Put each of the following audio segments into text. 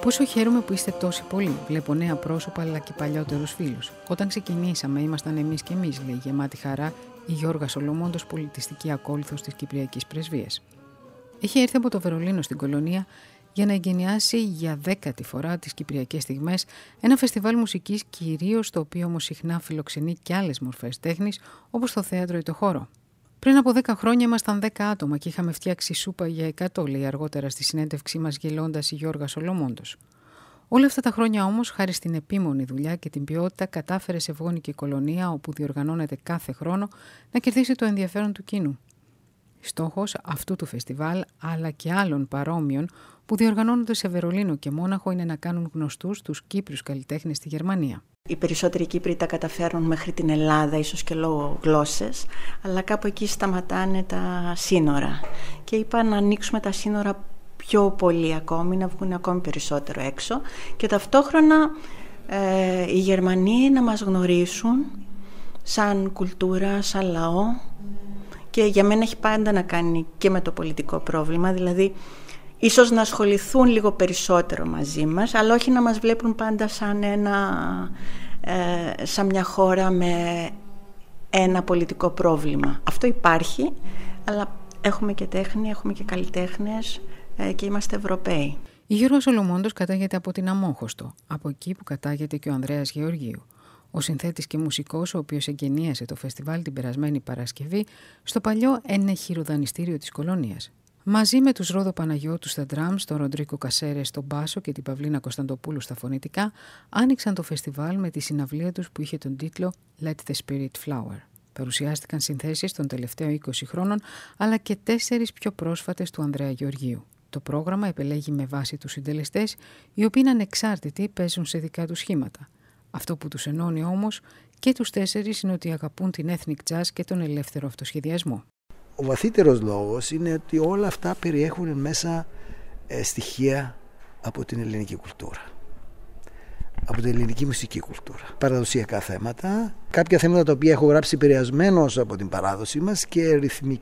Πόσο χαίρομαι που είστε τόσοι πολλοί. Βλέπω νέα πρόσωπα αλλά και παλιότερους φίλους. Όταν ξεκινήσαμε, ήμασταν εμείς και εμείς, λέει γεμάτη χαρά η Γιώργα Σολομόντος, πολιτιστική ακόλουθος της Κυπριακής Πρεσβείας. Έχει έρθει από το Βερολίνο στην Κολωνία για να εγκαινιάσει για 10η φορά τις Κυπριακές Στιγμές, ένα φεστιβάλ μουσικής κυρίως, το οποίο όμως συχνά φιλοξενεί και άλλες μορφές τέχνης, όπως το θέατρο ή το χώρο. Πριν από 10 χρόνια ήμασταν 10 άτομα και είχαμε φτιάξει σούπα για 100, λέει αργότερα στη συνέντευξή μας γελώντας η Γιώργα Σολομόντος. Όλα αυτά τα χρόνια όμως, χάρη στην επίμονη δουλειά και την ποιότητα, κατάφερε σε Βόνικη Κολωνία, όπου διοργανώνεται κάθε χρόνο, να κερδίσει το ενδιαφέρον του κοινού. Στόχος αυτού του φεστιβάλ, αλλά και άλλων παρόμοιων που διοργανώνονται σε Βερολίνο και Μόναχο, είναι να κάνουν γνωστούς τους Κύπριους καλλιτέχνες στη Γερμανία. Οι περισσότεροι Κύπροι τα καταφέρουν μέχρι την Ελλάδα, ίσως και λόγω γλώσσες, αλλά κάπου εκεί σταματάνε τα σύνορα. Και είπα να ανοίξουμε τα σύνορα πιο πολύ ακόμη, να βγουν ακόμη περισσότερο έξω και ταυτόχρονα οι Γερμανοί να μας γνωρίσουν σαν κουλτούρα, σαν λαό. Και για μένα έχει πάντα να κάνει και με το πολιτικό πρόβλημα, δηλαδή ίσως να ασχοληθούν λίγο περισσότερο μαζί μας, αλλά όχι να μας βλέπουν πάντα σαν μια χώρα με ένα πολιτικό πρόβλημα. Αυτό υπάρχει, αλλά έχουμε και τέχνη, έχουμε και καλλιτέχνες και είμαστε Ευρωπαίοι. Η Γιώργα Σολομόντος κατάγεται από την Αμόχωστο, από εκεί που κατάγεται και ο Ανδρέας Γεωργίου, ο συνθέτης και μουσικός, ο οποίος εγκαινίασε το φεστιβάλ την περασμένη Παρασκευή στο παλιό ενεχειροδανιστήριο της Κολωνίας. Μαζί με τους Ρόδο Παναγιώτου στα ντραμς, τον Ροντρίκο Κασέρε στο μπάσο και την Παυλίνα Κωνσταντοπούλου στα φωνητικά, άνοιξαν το φεστιβάλ με τη συναυλία τους που είχε τον τίτλο Let the Spirit Flower. Παρουσιάστηκαν συνθέσεις των τελευταίων 20 χρόνων, αλλά και 4 πιο πρόσφατες του Ανδρέα Γεωργίου. Το πρόγραμμα επελέγει με βάση τους συντελεστές, οι οποίοι είναι ανεξάρτητοι, παίζουν σε δικά τους σχήματα. Αυτό που τους ενώνει όμως και τους 4 είναι ότι αγαπούν την ethnic jazz και τον ελεύθερο αυτοσχεδιασμό. Ο βαθύτερος λόγος είναι ότι όλα αυτά περιέχουν μέσα στοιχεία από την ελληνική κουλτούρα, από την ελληνική μουσική κουλτούρα. Παραδοσιακά θέματα, κάποια θέματα τα οποία έχω γράψει επηρεασμένος από την παράδοση μας και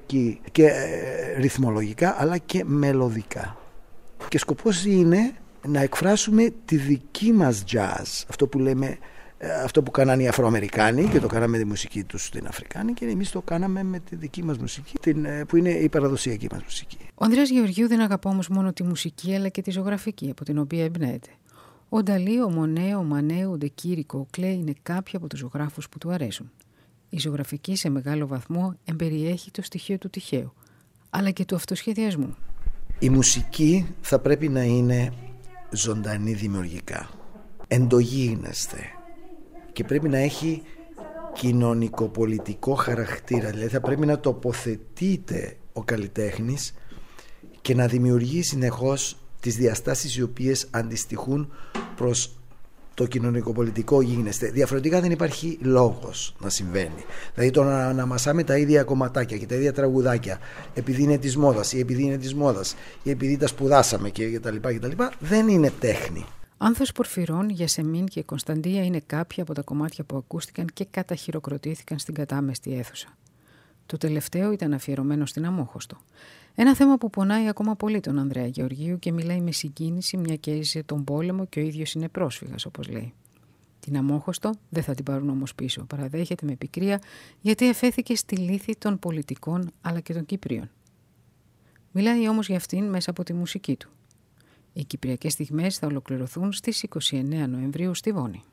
ρυθμολογικά αλλά και μελωδικά. Και σκοπός είναι να εκφράσουμε τη δική μας jazz, αυτό που κάνανε οι Αφροαμερικάνοι και το κάναμε τη μουσική τους στην Αφρικάνη, και εμείς το κάναμε με τη δική μας μουσική, που είναι η παραδοσιακή μας μουσική. Ο Ανδρέας Γεωργίου δεν αγαπά όμως μόνο τη μουσική αλλά και τη ζωγραφική από την οποία εμπνέεται. Ο Νταλή, ο Μονέ, ο Μανέ, ο Ντεκίρικο, ο Κλέ είναι κάποιοι από τους ζωγράφους που του αρέσουν. Η ζωγραφική σε μεγάλο βαθμό εμπεριέχει το στοιχείο του τυχαίου, αλλά και του αυτοσχεδιασμού. Η μουσική θα πρέπει να είναι ζωντανή δημιουργικά. Εντογίγνεσθε. Και πρέπει να έχει κοινωνικοπολιτικό χαρακτήρα. Δηλαδή θα πρέπει να τοποθετείται ο καλλιτέχνης και να δημιουργεί συνεχώς τις διαστάσεις οι οποίες αντιστοιχούν προς το κοινωνικοπολιτικό γίγνεσθε. Διαφορετικά δεν υπάρχει λόγος να συμβαίνει. Δηλαδή το να αναμασάμε τα ίδια κομματάκια και τα ίδια τραγουδάκια επειδή είναι της μόδας ή επειδή είναι της μόδας ή επειδή τα σπουδάσαμε και τα λοιπά δεν είναι τέχνη. Άνθος Πορφυρών, Γιασεμίν και Κωνσταντία είναι κάποια από τα κομμάτια που ακούστηκαν και καταχειροκροτήθηκαν στην κατάμεστη αίθουσα. Το τελευταίο ήταν αφιερωμένο στην Αμόχωστο. Ένα θέμα που πονάει ακόμα πολύ τον Ανδρέα Γεωργίου και μιλάει με συγκίνηση, μια και έζησε τον πόλεμο και ο ίδιος είναι πρόσφυγας, όπως λέει. Την Αμόχωστο δεν θα την πάρουν όμως πίσω. Παραδέχεται με πικρία, γιατί αφέθηκε στη λύθη των πολιτικών αλλά και των Κυπρίων. Μιλάει όμως για αυτήν μέσα από τη μουσική του. Οι Κυπριακές Στιγμές θα ολοκληρωθούν στις 29 Νοεμβρίου στη Βόνη.